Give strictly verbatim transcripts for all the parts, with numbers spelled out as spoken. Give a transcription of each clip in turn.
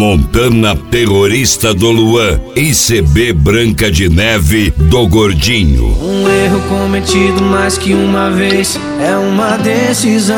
Montana terrorista do Luan e C B Branca de Neve do Gordinho. Um erro cometido mais que uma vez é uma decisão.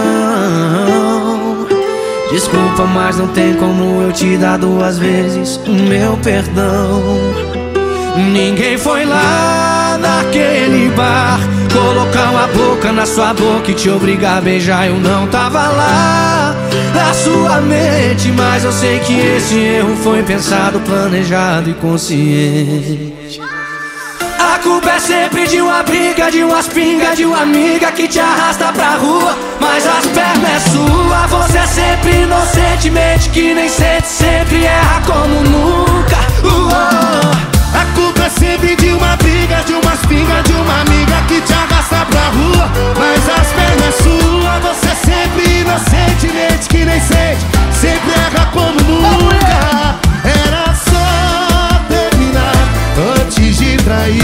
Desculpa, mas não tem como eu te dar duas vezes o meu perdão. Ninguém foi lá naquele bar colocar uma boca na sua boca e te obrigar a beijar. Eu não tava lá na sua mente, mas eu sei que esse erro foi pensado, planejado e consciente. A culpa é sempre de uma briga, de umas pingas, de uma amiga que te arrasta pra rua, mas as pernas é sua. Você é sempre inocentemente que nem sente, sempre erra como nunca. Uou. A culpa é sempre de uma briga, de umas pingas, de uma amiga que te arrasta pra rua, mas as pernas é sua. Você é sempre inocentemente que nem sente, sempre erra como nunca. Era só terminar antes de trair.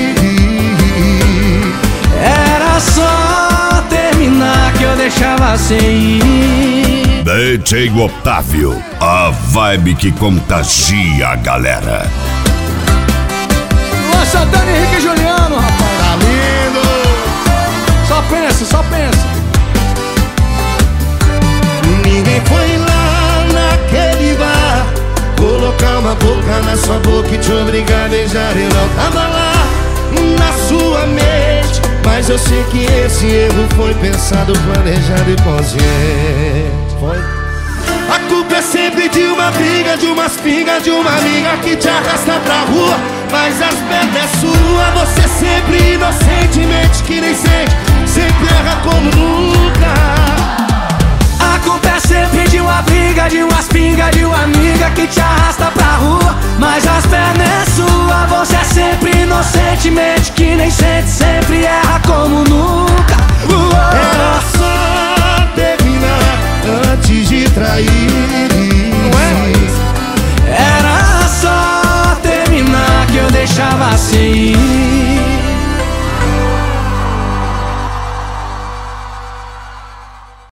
Era só terminar que eu deixava sem ir. D J Otávio, a vibe que contagia a galera. Santana, Henrique e Juliano, rapaz. Tá lindo. Só pensa, só pensa. Ninguém foi lá naquele bar colocar uma boca na sua boca e te obrigar a beijar. Eu não tava lá na sua mente, mas eu sei que esse erro foi pensado, planejado e consciente. Foi? A culpa é sempre de uma briga, de umas pingas, de uma amiga que te arrasta pra rua, mas as pernas é sua. Você sempre inocentemente que nem sempre